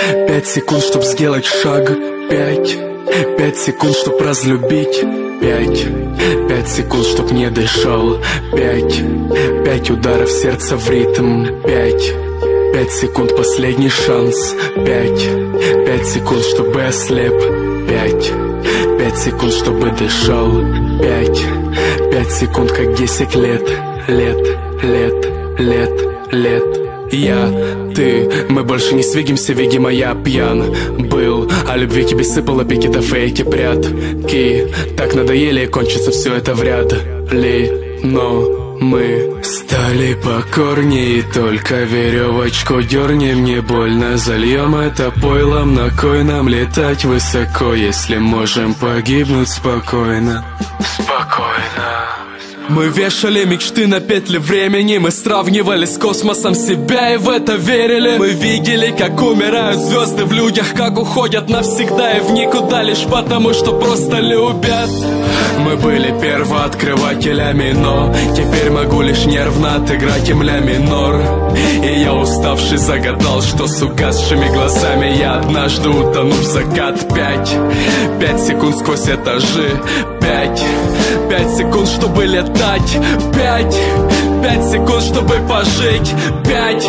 5 секунд, чтоб сделать шаг. 5 секунд, чтоб разлюбить. 5 секунд, чтоб не дышал. 5 ударов сердца в ритм. 5 секунд, последний шанс. 5 секунд, чтобы ослеп. 5 секунд, чтобы дышал. 5 секунд, как 10 лет. Лет. Я, ты, мы больше не свидимся, видимо, я пьян был. О любви тебе сыпало пики да фейки прятки. Так надоели, кончится все это вряд ли. Но мы стали покорнее, только веревочку дернем, не больно. Зальем это пойлом, на кой нам летать высоко, если можем погибнуть спокойно. Мы вешали мечты на петли времени. Мы сравнивали с космосом себя и в это верили. Мы видели, как умирают звезды в людях, как уходят навсегда и в никуда, лишь потому, что просто любят. Мы были первооткрывателями, но теперь могу лишь нервно отыграть им ля минор. И я уставший загадал, что с угасшими глазами я однажды утону в закат. 5 секунд сквозь этажи. 5 секунд, чтобы летать. 5 секунд, чтобы пожить. 5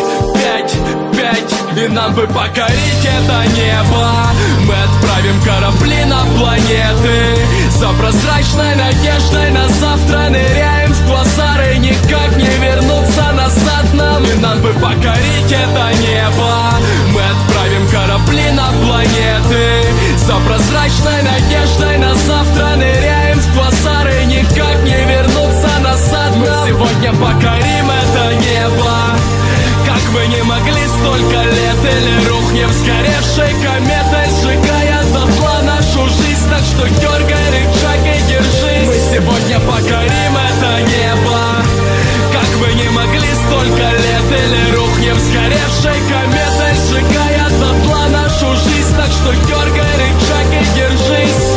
и нам бы покорить это небо. Мы отправим корабли на планеты. За прозрачной надеждой на завтра ныряем в квазары, никак не вернуться назад нам. И нам бы покорить это небо. Мы отправим корабли на планеты. За прозрачной надеждой на завтра ныряем в квазары, никак не вернуться назад нам. Мы сегодня покорим это небо. Как мы не могли столько лет, или рухнем сгоревшей кометой, сжигая дотла нашу жизнь. Так что дергай рычаг и держись. Мы сегодня покорим это небо. Как мы не могли столько лет, или рухнем сгоревшей кометой, сжигая дотла нашу жизнь. Так что дергай рычаг и держись.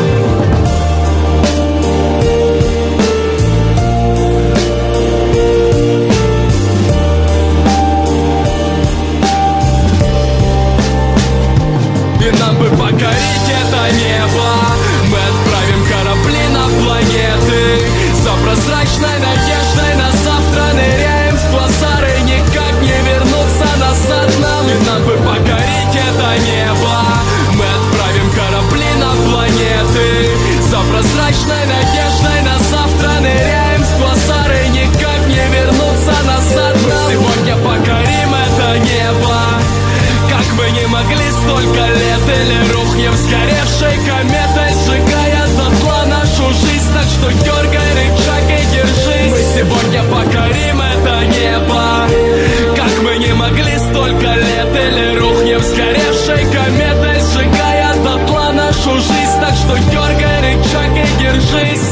И нам бы покорить это небо. Мы отправим корабли на планеты. За прозрачной надеждой на завтра ныряем в квазары, никак не вернуться назад нам. И нам бы покорить это небо. Мы отправим корабли на планеты. За прозрачной надеждой на завтра ныряем в квазары, никак не вернуться назад нам. Мы сегодня покорим это небо. Как мы не могли столько лет, или рухнем сгоревшей кометой, сжигая дотла нашу жизнь. Так что дергай рычаг и держись. Мы сегодня покорим это небо. Как мы не могли столько лет, или рухнем сгоревшей кометой, сжигая дотла нашу жизнь. Так что дергай рычаг и держись.